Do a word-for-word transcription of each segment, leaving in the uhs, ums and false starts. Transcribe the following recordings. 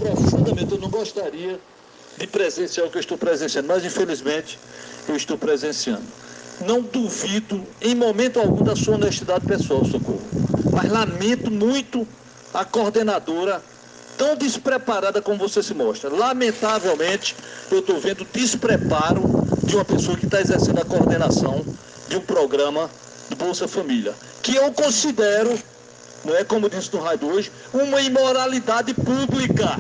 profundamente, eu não gostaria de presenciar o que eu estou presenciando, mas infelizmente eu estou presenciando. Não duvido em momento algum da sua honestidade pessoal, Socorro, mas lamento muito a coordenadora tão despreparada como você se mostra. Lamentavelmente, eu estou vendo despreparo de uma pessoa que está exercendo a coordenação de um programa do Bolsa Família, que eu considero, não é como disse no rádio hoje, uma imoralidade pública,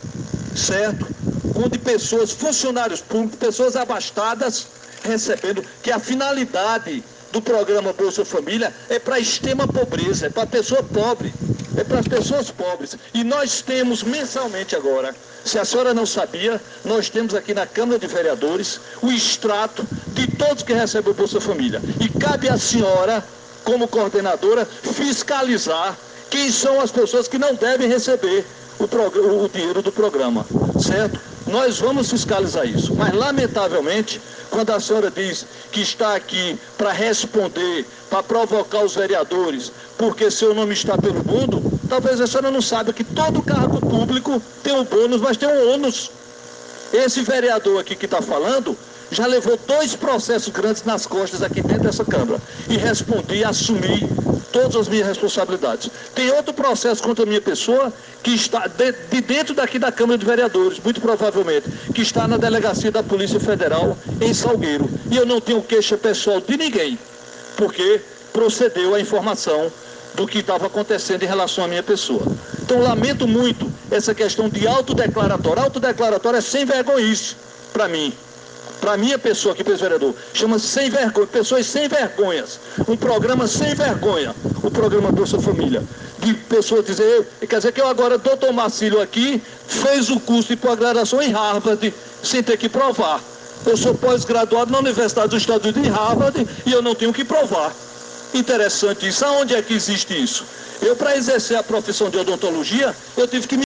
certo? Onde pessoas, funcionários públicos, pessoas abastadas, recebendo, que a finalidade do programa Bolsa Família é para a extrema pobreza, é para a pessoa pobre, é para as pessoas pobres. E nós temos mensalmente agora, se a senhora não sabia, nós temos aqui na Câmara de Vereadores o extrato de todos que recebem o Bolsa Família. E cabe à senhora, como coordenadora, fiscalizar quem são as pessoas que não devem receber o, o dinheiro do programa, certo? Nós vamos fiscalizar isso, mas lamentavelmente, quando a senhora diz que está aqui para responder, para provocar os vereadores, porque seu nome está pelo mundo, talvez a senhora não saiba que todo cargo público tem um bônus, mas tem um ônus. Esse vereador aqui que está falando já levou dois processos grandes nas costas aqui dentro dessa Câmara e respondi, assumi todas as minhas responsabilidades. Tem outro processo contra a minha pessoa que está de, de dentro daqui da Câmara de Vereadores, muito provavelmente, que está na delegacia da Polícia Federal em Salgueiro. E eu não tenho queixa pessoal de ninguém, porque procedeu a informação do que estava acontecendo em relação à minha pessoa. Então, lamento muito essa questão de autodeclaratório. Autodeclaratório é sem vergonhice para mim. Para a minha pessoa aqui, para esse vereador, chama-se Sem Vergonha, pessoas sem vergonhas. Um programa sem vergonha, o programa Bolsa Família. De pessoas dizer, quer dizer que eu agora, doutor Marcílio aqui, fez o curso de pós-graduação em Harvard, sem ter que provar. Eu sou pós-graduado na Universidade dos Estados Unidos, em Harvard, e eu não tenho que provar. Interessante isso. Aonde é que existe isso? Eu, para exercer a profissão de odontologia, eu tive que me